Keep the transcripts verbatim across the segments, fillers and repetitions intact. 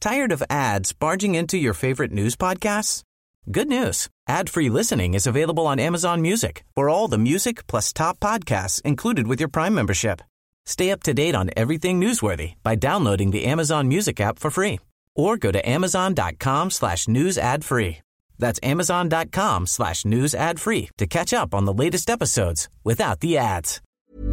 Tired of ads barging into your favorite news podcasts? Good news. Ad-free listening is available on Amazon Music for all the music plus top podcasts included with your Prime membership. Stay up to date on everything newsworthy by downloading the Amazon Music app for free or go to amazon.com slash news ad free. That's amazon.com slash news ad free to catch up on the latest episodes without the ads.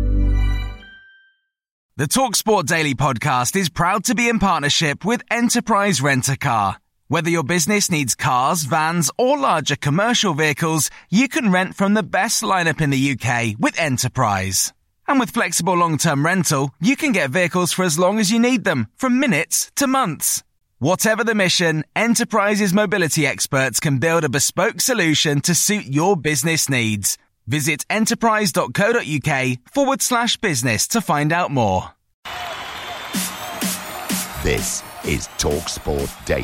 The TalkSport Daily podcast is proud to be in partnership with Enterprise Rent-A-Car. Whether your business needs cars, vans, or larger commercial vehicles, you can rent from the best lineup in the U K with Enterprise. And with flexible long-term rental, you can get vehicles for as long as you need them, from minutes to months. Whatever the mission, Enterprise's mobility experts can build a bespoke solution to suit your business needs. Visit enterprise.co.uk forward slash business to find out more. This is TalkSport Daily.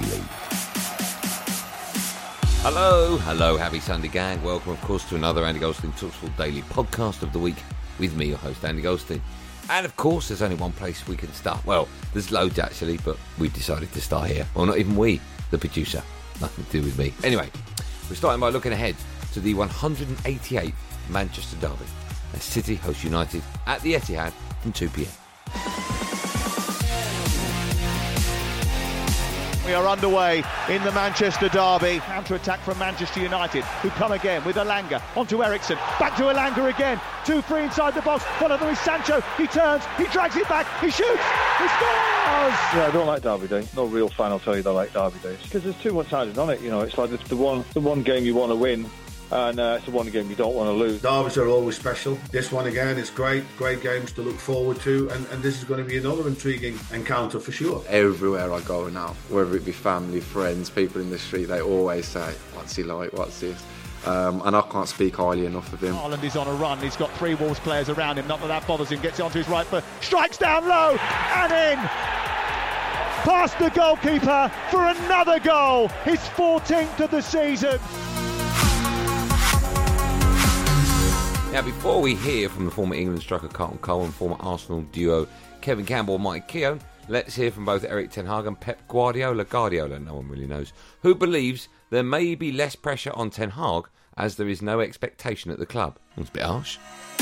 Hello, hello, happy Sunday gang. Welcome, of course, to another Andy Goldstein TalkSport Daily podcast of the week with me, your host, Andy Goldstein. And, of course, there's only one place we can start. Well, there's loads, actually, but we decided to start here. Well, not even we, the producer. Nothing to do with me. Anyway, we're starting by looking ahead to the one hundred eighty-eighth Manchester derby as City host United at the Etihad from two p.m. We are underway in the Manchester derby. Counter-attack from Manchester United, who come again with Elanga onto Eriksen, back to Elanga again, two free inside the box. One of them is Sancho. He turns, he drags it back, he shoots, he scores. Yeah, I don't like derby day. No real fan will tell you they like derby days because there's too much sided on it. You know, it's like it's the one, the one game you want to win. And uh, it's the one game you don't want to lose. Derbies are always special. This one again is great. Great games to look forward to. And, and this is going to be another intriguing encounter for sure. Everywhere I go now, whether it be family, friends, people in the street, they always say, what's he like, what's this? Um, and I can't speak highly enough of him. Haaland is on a run. He's got three Wolves players around him. Not that that bothers him. Gets it onto his right foot. Strikes down low and in. Past the goalkeeper for another goal. His fourteenth of the season. Now, before we hear from the former England striker Carlton Cole and former Arsenal duo Kevin Campbell and Mike Keown, let's hear from both Erik ten Hag and Pep Guardiola, Guardiola, no one really knows, who believes there may be less pressure on Ten Hag as there is no expectation at the club. It's a bit harsh.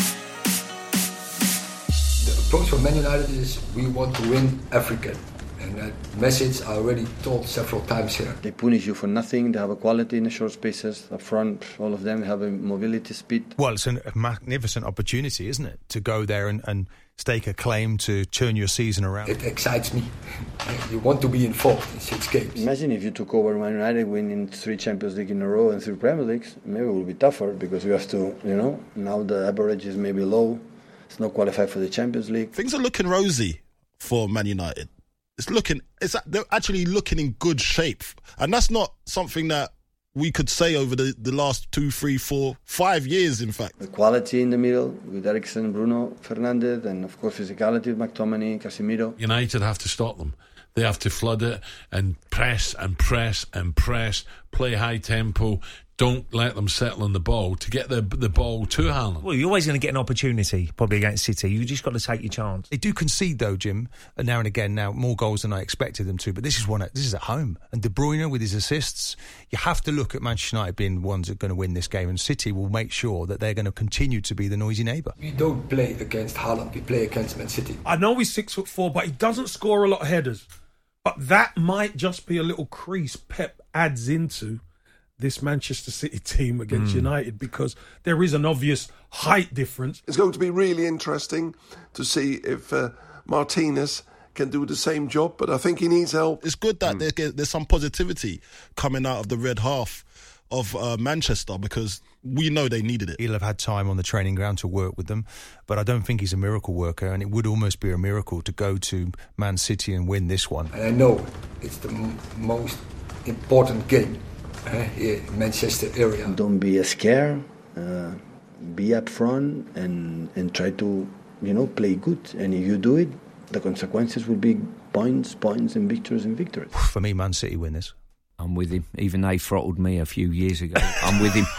The approach for Man United is we want to win every game. And that message I already told several times here. They punish you for nothing. They have a quality in the short spaces. Up front, all of them have a mobility speed. Well, it's a magnificent opportunity, isn't it? To go there and, and stake a claim to turn your season around. It excites me. You want to be involved in six games. Imagine if you took over Man United winning three Champions League in a row and three Premier Leagues. Maybe it will be tougher because you have to, you know, now the average is maybe low. It's not qualified for the Champions League. Things are looking rosy for Man United. It's looking, it's they're actually looking in good shape. And that's not something that we could say over the, the last two, three, four, five years, in fact. The quality in the middle with Eriksen, Bruno Fernandes, and of course physicality with McTominay, Casemiro. United have to stop them. They have to flood it and press and press and press, play high tempo. Don't let them settle on the ball to get the the ball to Haaland. Well, you're always going to get an opportunity, probably against City. You've just got to take your chance. They do concede, though, Jim, now and again. Now more goals than I expected them to. But this is one. This is at home, and De Bruyne with his assists. You have to look at Manchester United being the ones that are going to win this game, and City will make sure that they're going to continue to be the noisy neighbour. We don't play against Haaland. We play against Man City. I know he's six foot four, but he doesn't score a lot of headers. But that might just be a little crease Pep adds into this Manchester City team against mm. United, because there is an obvious height difference. It's going to be really interesting to see if uh, Martinez can do the same job, but I think he needs help. It's good that mm. there, there's some positivity coming out of the red half of uh, Manchester, because we know they needed it. He'll have had time on the training ground to work with them, but I don't think he's a miracle worker, and it would almost be a miracle to go to Man City and win this one. And I know it's the m- most important game uh, here in Manchester area. Don't be scared, uh, be up front and, and try to, you know, play good. And if you do it, the consequences will be points, points and victories and victories. For me, Man City win this. I'm with him. Even they throttled me a few years ago. I'm with him.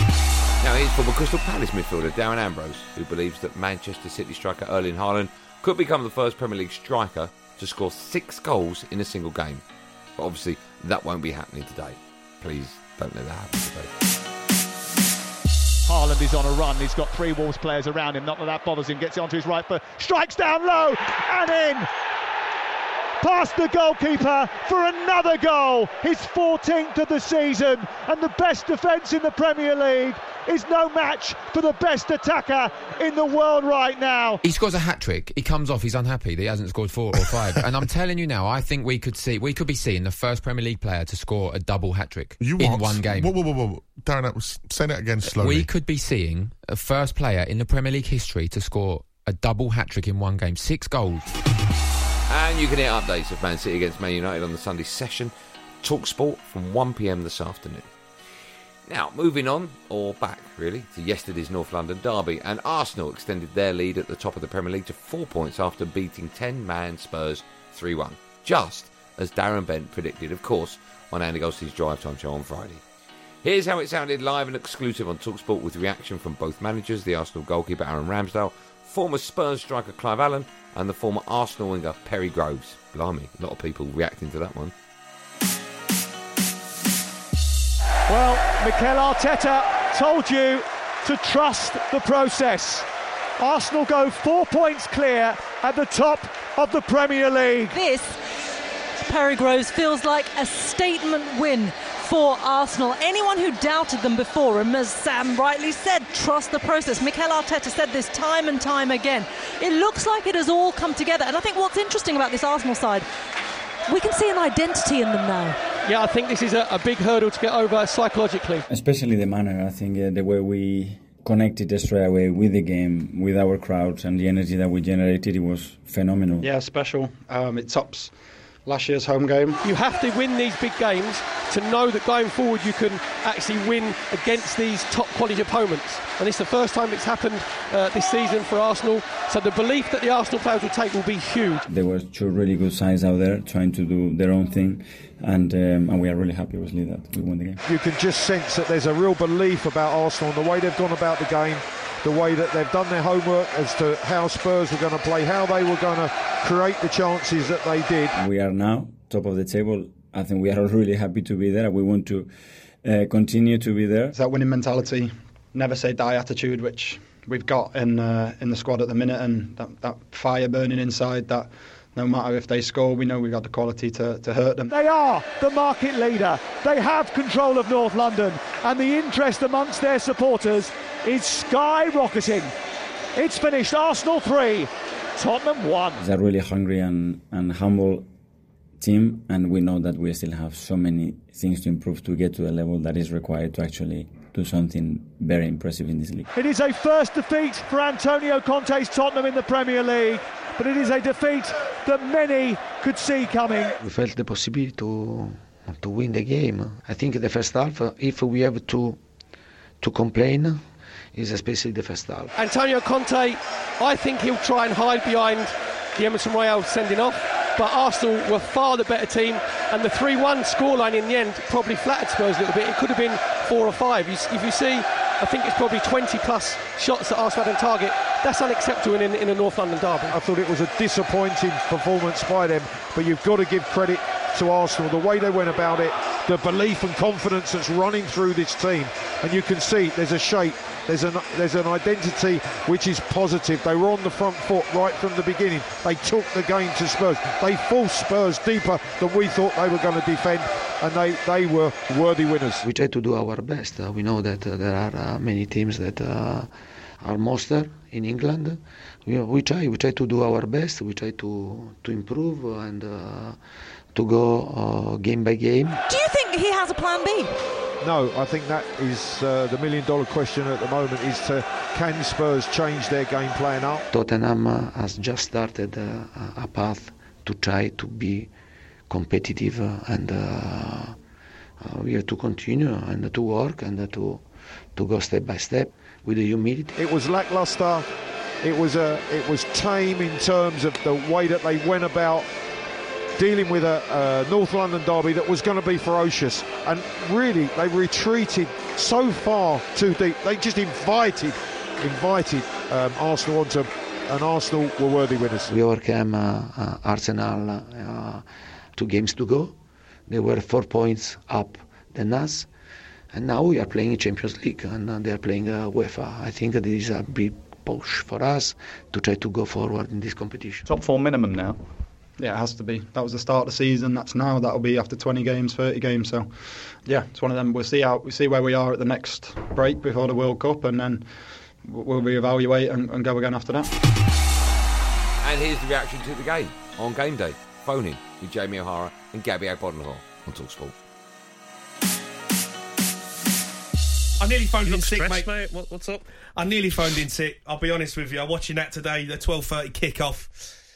Now here's former Crystal Palace midfielder Darren Ambrose, who believes that Manchester City striker Erling Haaland could become the first Premier League striker to score six goals in a single game. But obviously, that won't be happening today. Please don't let that happen today. Haaland is on a run. He's got three Wolves players around him. Not that that bothers him. Gets it onto his right foot. Strikes down low and in. Past the goalkeeper for another goal. His fourteenth of the season. And the best defence in the Premier League is no match for the best attacker in the world right now. He scores a hat-trick. He comes off. He's unhappy that he hasn't scored four or five. And I'm telling you now, I think we could see we could be seeing the first Premier League player to score a double hat-trick You in what? one game. Whoa, whoa, whoa, whoa. Darren, that was, say that again slowly. We could be seeing a first player in the Premier League history to score a double hat-trick in one game. Six goals. And you can hear updates of Man City against Man United on the Sunday session. TalkSport from one p m this afternoon. Now, moving on, or back really, to yesterday's North London derby, and Arsenal extended their lead at the top of the Premier League to four points after beating ten-man Spurs three one. Just as Darren Bent predicted, of course, on Andy Goldstein's Drive Time show on Friday. Here's how it sounded live and exclusive on TalkSport with reaction from both managers, the Arsenal goalkeeper Aaron Ramsdale, former Spurs striker Clive Allen, and the former Arsenal winger Perry Groves. Blimey, a lot of people reacting to that one. Well, Mikel Arteta told you to trust the process. Arsenal go four points clear at the top of the Premier League. This, Perry Groves, feels like a statement win for Arsenal. Anyone who doubted them before, and as Sam rightly said, trust the process. Mikel Arteta said this time and time again. It looks like it has all come together. And I think what's interesting about this Arsenal side, we can see an identity in them now. Yeah, I think this is a, a big hurdle to get over psychologically. Especially the manner, I think, uh, the way we connected straight away with the game, with our crowd, and the energy that we generated, it was phenomenal. Yeah, special. Um, it tops last year's home game. You have to win these big games to know that going forward you can actually win against these top quality opponents. And it's the first time it's happened uh, this season for Arsenal. So the belief that the Arsenal players will take will be huge. There were two really good sides out there trying to do their own thing. And um, and we are really happy, obviously, that we won the game. You can just sense that there's a real belief about Arsenal and the way they've gone about the game, the way that they've done their homework as to how Spurs were going to play, how they were going to create the chances that they did. We are now top of the table. I think we are all really happy to be there. We want to uh, continue to be there. It's that winning mentality, never say die attitude, which we've got in uh, in the squad at the minute, and that, that fire burning inside, that no matter if they score, we know we've got the quality to, to hurt them. They are the market leader. They have control of North London, and the interest amongst their supporters is skyrocketing. It's finished Arsenal three, Tottenham one. It's a really hungry and, and humble team, and we know that we still have so many things to improve to get to a level that is required to actually do something very impressive in this league. It is a first defeat for Antonio Conte's Tottenham in the Premier League, but it is a defeat that many could see coming. We felt the possibility to to win the game. I think the first half, if we have to to complain, is especially the first half. Antonio Conte, I think he'll try and hide behind the Emerson Royale sending off, but Arsenal were far the better team, and the three one scoreline in the end probably flattered Spurs a little bit. It could have been four or five. If you see, I think it's probably twenty plus shots that Arsenal had on target. That's unacceptable in, in a North London derby. I thought it was a disappointing performance by them, but you've got to give credit to Arsenal, the way they went about it, the belief and confidence that's running through this team, and you can see there's a shape, there's an there's an identity which is positive. They were on the front foot right from the beginning. They took the game to Spurs. They forced Spurs deeper than we thought they were going to defend, and they, they were worthy winners. We try to do our best. Uh, we know that uh, there are uh, many teams that uh, are monster in England. We, we try we try to do our best. We try to to improve and uh, to go uh, game by game. Do you think he has a plan B? No, I think that is uh, the million dollar question at the moment, is to can Spurs change their game plan up? Tottenham uh, has just started uh, a path to try to be competitive, uh, and uh, uh, we have to continue and to work and uh, to to go step by step with the humility. It was lackluster. It was a it was tame in terms of the way that they went about dealing with a, a North London derby that was going to be ferocious, and really they retreated so far too deep. They just invited invited um, Arsenal onto, and Arsenal were worthy winners. We overcame uh, uh, Arsenal, uh, two games to go. They were four points up than us. And now we are playing in Champions League and uh, they are playing uh, UEFA. I think that this is a big push for us to try to go forward in this competition. Top four minimum now. Yeah, it has to be. That was the start of the season. That's now. That'll be after twenty games, thirty games. So, yeah, it's one of them. We'll see how we see where we are at the next break before the World Cup, and then we'll reevaluate and, and go again after that. And here's the reaction to the game on game day. Phoning with Jamie O'Hara and Gabby Agbonlahor on TalkSport. I nearly phoned you in sick, stressed, mate. mate. What, what's up? I nearly phoned in sick. I'll be honest with you. I'm watching that today, the twelve thirty kick-off.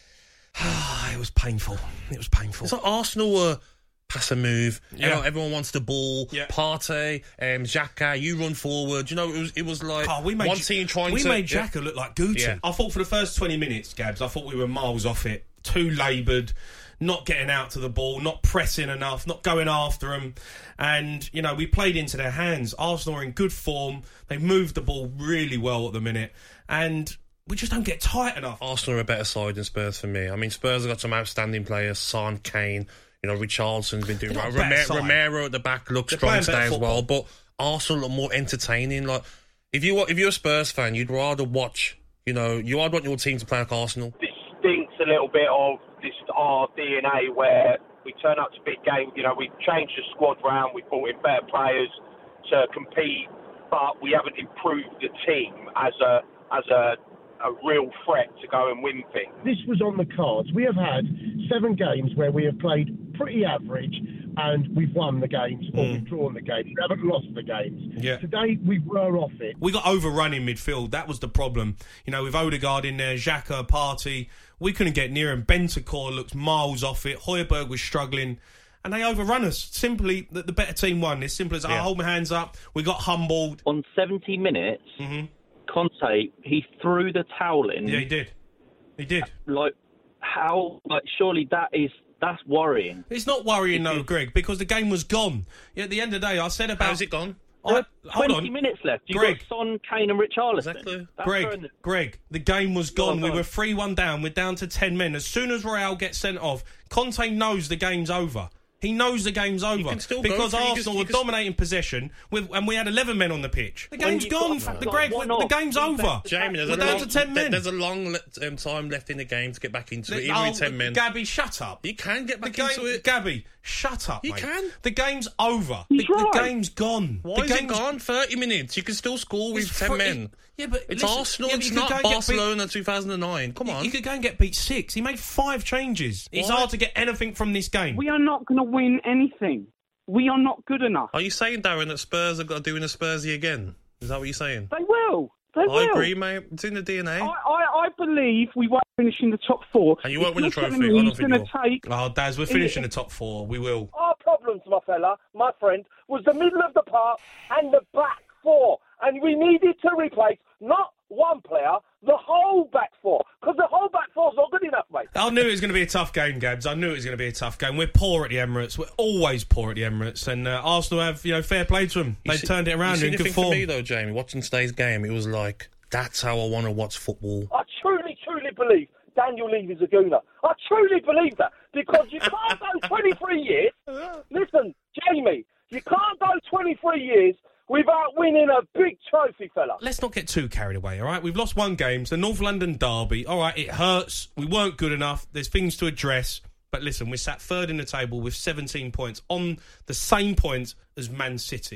It was painful. It was painful. It's like Arsenal were pass a move. Yeah. You know, everyone wants the ball. Yeah. Partey, um, Xhaka, you run forward. You know, it was it was like oh, we made, one team trying we to... We made yeah. Xhaka look like Guti. Yeah. I thought for the first twenty minutes, Gabs, I thought we were miles off it. Too laboured, not getting out to the ball, not pressing enough, not going after them. And, you know, we played into their hands. Arsenal are in good form. They moved the ball really well at the minute. And we just don't get tight enough. Arsenal are a better side than Spurs for me. I mean, Spurs have got some outstanding players. Son, Kane, you know, Richardson's been doing well. Rome- Romero at the back looks strong today as well. But Arsenal look more entertaining. Like, if, you, if you're a Spurs fan, you'd rather watch, you know, you would want your team to play like Arsenal. This stinks a little bit of this our D N A where we turn up to big games. You know, we changed the squad round, we brought in better players to compete, but we haven't improved the team as a as a, a real threat to go and win things. This was on the cards. We have had seven games where we have played pretty average and we've won the games or Mm. we've drawn the games. We haven't lost the games. Yeah. Today we were off it. We got overrun in midfield. That was the problem. You know, with Odegaard in there, Xhaka, Partey, we couldn't get near him. Bentancur looked miles off it. Højbjerg was struggling. And they overrun us. Simply, the, the better team won. It's simple as I Yeah. hold my hands up. We got humbled. On seventy minutes, mm-hmm. Conte, he threw the towel in. Yeah, he did. He did. Like, how, like, surely that is, that's worrying. It's not worrying, no, Greg, because the game was gone. Yeah, at the end of the day, I said about... How's it gone? I, There hold twenty on. minutes left. You've Greg. got Son, Kane and Richarlison. Exactly. That's Greg, throwing the- Greg, the game was Go gone. on, We go were on. three one down. We're down to ten men. As soon as Real gets sent off, Conte knows the game's over. He knows the game's over. can still go because for it. You Arsenal can- you were can- dominating possession, with, and we had eleven men on the pitch. The When game's you've gone. got- The, like, Greg, what the not? game's over. Jamie, there's we're a down long, to ten men. There's a long le- um, time left in the game to get back into it, Oh, even with ten men. Gabby, shut up. You can get back the game, into it. Gabby, shut up. You mate. can. The game's over. The, the game's gone. Why the is it game's gone? thirty minutes. You can still score with It's ten fr- men. it- yeah, but it's listen, Arsenal. yeah, but it's you could not go and get Barcelona two thousand nine. Come You- on. You could go and get beat six. He made five changes. It's Why? hard to get anything from this game. We are not going to win anything. We are not good enough. Are you saying, Darren, that Spurs have got to do in a Spursy again? Is that what you're saying? They will. They I will. agree, mate. It's in the D N A. I, I, I believe we won't finish in the top four. And you won't If win a you're trophy. telling I me don't he's think going to you take. Oh, Daz, we're in- finishing the top four. We will. Our problems, my fella, my friend, was the middle of the park and the back four. And we needed to replace not one player, the whole back four. Because the whole back four's not good enough, mate. I knew it was going to be a tough game, Gabs. I knew it was going to be a tough game. We're poor at the Emirates. We're always poor at the Emirates. And uh, Arsenal have, you know, fair play to them. You They've see- turned it around you see in the good thing form. For me, though, Jamie, watching today's game, it was like, that's how I want to watch football. I truly, truly believe Daniel Levy's a gooner. I truly believe that. Because you can't go twenty-three years. Listen, Jamie, you can't go twenty-three years without winning a big trophy, fella. Let's not get too carried away, all right? We've lost one game. It's the North London derby. All right, it hurts. We weren't good enough. There's things to address. But listen, we're sat third in the table with seventeen points, on the same points as Man City.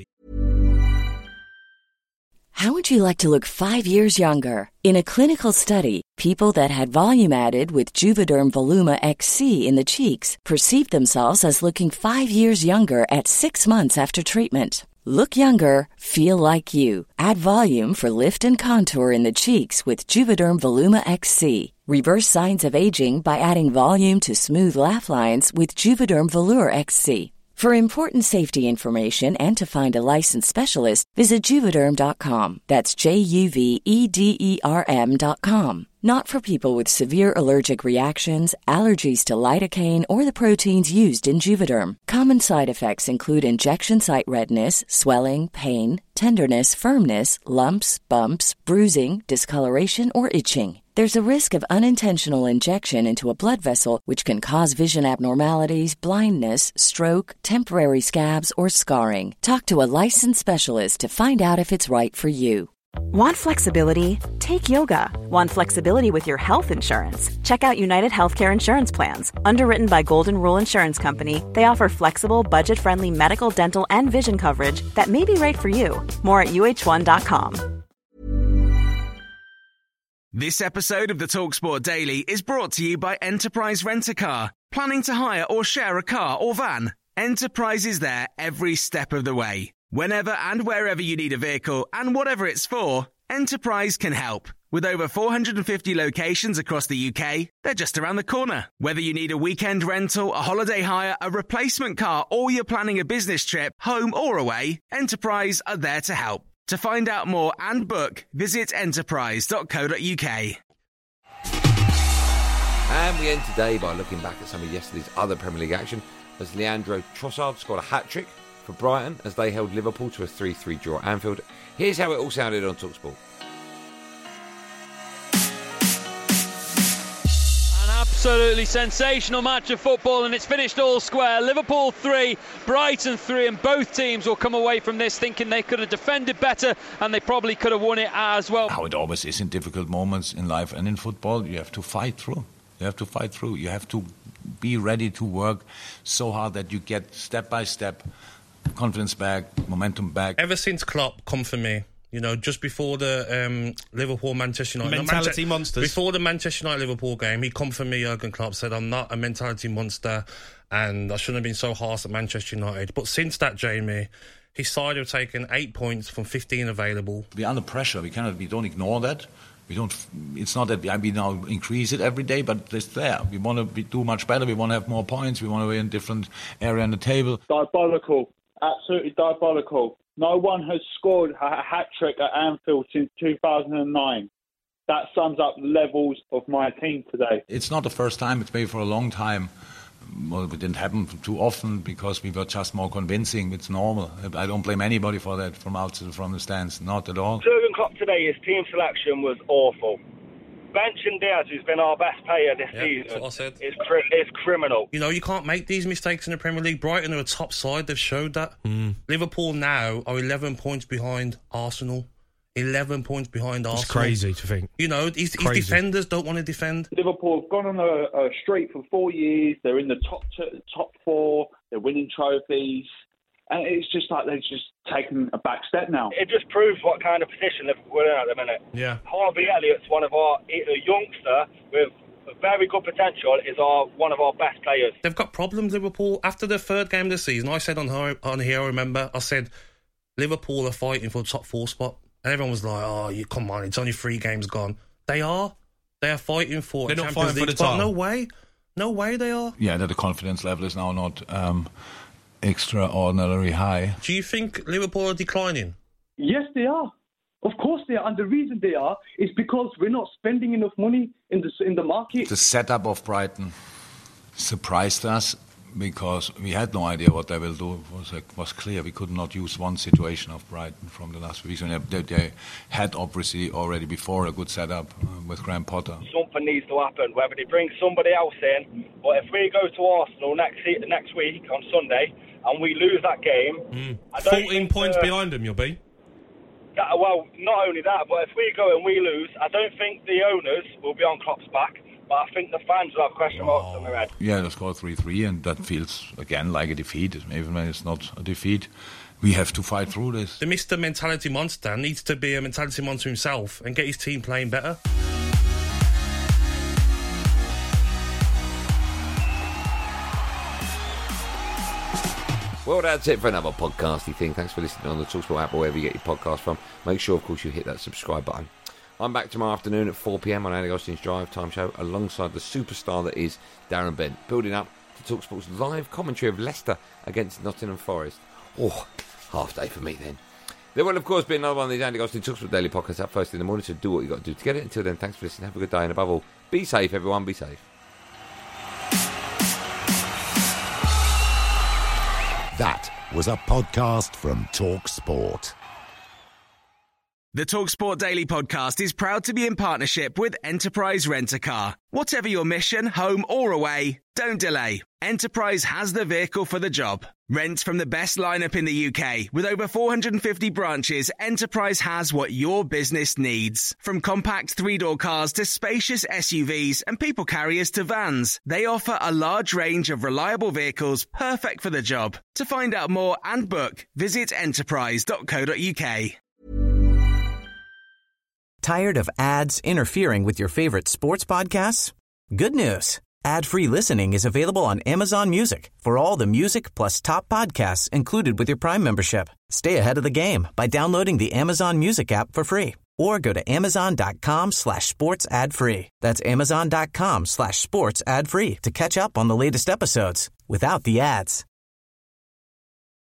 How would you like to look five years younger? In a clinical study, people that had volume added with Juvederm Voluma X C in the cheeks perceived themselves as looking five years younger at six months after treatment. Look younger, feel like you. Add volume for lift and contour in the cheeks with Juvederm Voluma X C. Reverse signs of aging by adding volume to smooth laugh lines with Juvederm Volure X C. For important safety information and to find a licensed specialist, visit Juvederm dot com. That's J U V E D E R M dot com. Not for people with severe allergic reactions, allergies to lidocaine, or the proteins used in Juvederm. Common side effects include injection site redness, swelling, pain, tenderness, firmness, lumps, bumps, bruising, discoloration, or itching. There's a risk of unintentional injection into a blood vessel, which can cause vision abnormalities, blindness, stroke, temporary scabs, or scarring. Talk to a licensed specialist to find out if it's right for you. Want flexibility? Take yoga. Want flexibility with your health insurance? Check out United Healthcare Insurance Plans. Underwritten by Golden Rule Insurance Company, they offer flexible, budget-friendly medical, dental, and vision coverage that may be right for you. More at U H one dot com. This episode of the TalkSport Daily is brought to you by Enterprise Rent-A-Car. Planning to hire or share a car or van? Enterprise is there every step of the way. Whenever and wherever you need a vehicle and whatever it's for, Enterprise can help. With over four hundred fifty locations across the U K, they're just around the corner. Whether you need a weekend rental, a holiday hire, a replacement car, or you're planning a business trip, home or away, Enterprise are there to help. To find out more and book, visit enterprise dot co dot uk. And we end today by looking back at some of yesterday's other Premier League action as Leandro Trossard scored a hat-trick for Brighton as they held Liverpool to a three three draw at Anfield. Here's how it all sounded on TalkSport. An absolutely sensational match of football, and it's finished all square. Liverpool three, Brighton three, and both teams will come away from this thinking they could have defended better and they probably could have won it as well. How it always is in difficult moments in life and in football, you have to fight through. You have to fight through. You have to be ready to work so hard that you get step by step confidence back, momentum back. Ever since Klopp come for me, you know, just before the um, Liverpool-Manchester United... Mentality no, Manche- monsters. Before the Manchester United-Liverpool game, he come for me, Jurgen Klopp, said, I'm not a mentality monster and I shouldn't have been so harsh at Manchester United. But since that, Jamie, his side have taken eight points from fifteen available. We're under pressure. We cannot. We don't ignore that. We don't. It's not that we, we now increase it every day, but it's there. We want to be, do much better. We want to have more points. We want to be in a different area on the table. Diabolical. Absolutely diabolical. No one has scored a hat-trick at Anfield since two thousand nine. That sums up the levels of my team today. It's not the first time. It's been for a long time. Well, it didn't happen too often because we were just more convincing. It's normal. I don't blame anybody for that from outside, from the stands. Not at all. Jurgen Klopp today, his team selection was awful. Benching Diaz, who's been our best player this yeah, season, that's what I said. Is, cri- is criminal. You know, you can't make these mistakes in the Premier League. Brighton are a top side. They've showed that. Mm. Liverpool now are eleven points behind Arsenal. eleven points behind Arsenal. It's crazy to think. You know, his, his defenders don't want to defend. Liverpool have gone on a, a streak for four years. They're in the top two, top four. They're winning trophies. And it's just like they've just taken a back step now. It just proves what kind of position Liverpool are in at the minute. Yeah. Harvey Elliott's one of our, a youngster with very good potential, is our one of our best players. They've got problems, Liverpool. After the third game of the season, I said on, her, on here, I remember, I said, Liverpool are fighting for the top four spot. And everyone was like, oh, you come on, it's only three games gone. They are. They are fighting for They're a not Champions fighting League for the spot. title. No way. No way they are. Yeah, that the confidence level is now not um, extraordinarily high. Do you think Liverpool are declining? Yes, they are. Of course they are. And the reason they are is because we're not spending enough money in the, in the market. The setup of Brighton surprised us because we had no idea what they will do. It was, uh, was clear. We could not use one situation of Brighton from the last weeks. They, they had obviously already before a good setup uh, with Graham Potter. Something needs to happen, whether they bring somebody else in. But if we go to Arsenal next next week on Sunday and we lose that game... Mm. I don't fourteen think, points uh, behind them, you'll be. That, well, not only that, but if we go and we lose, I don't think the owners will be on Klopp's back. But I think the fans will have question marks on their head. Yeah, they scored three three, and that feels, again, like a defeat. Even when it's not a defeat, we have to fight through this. The Mister Mentality Monster needs to be a mentality monster himself and get his team playing better. Well, that's it for another podcasty thing. Thanks for listening on the TalkSport app or wherever you get your podcast from. Make sure, of course, you hit that subscribe button. I'm back tomorrow afternoon at four p.m. on Andy Goldstein's Drive Time Show alongside the superstar that is Darren Bent, building up to TalkSport's live commentary of Leicester against Nottingham Forest. Oh, half day for me then. There will, of course, be another one of these Andy Goldstein TalkSport Daily podcasts up first in the morning, so do what you got to do to get it. Until then, thanks for listening. Have a good day, and above all, be safe, everyone. Be safe. That was a podcast from TalkSport. The TalkSport Daily podcast is proud to be in partnership with Enterprise Rent-A-Car. Whatever your mission, home or away, don't delay. Enterprise has the vehicle for the job. Rent from the best lineup in the U K. With over four hundred fifty branches, Enterprise has what your business needs. From compact three-door cars to spacious S U Vs and people carriers to vans, they offer a large range of reliable vehicles perfect for the job. To find out more and book, visit enterprise dot co dot uk. Tired of ads interfering with your favorite sports podcasts? Good news. Ad-free listening is available on Amazon Music for all the music plus top podcasts included with your Prime membership. Stay ahead of the game by downloading the Amazon Music app for free or go to amazon.com slash sports ad free. That's amazon.com slash sports ad free to catch up on the latest episodes without the ads.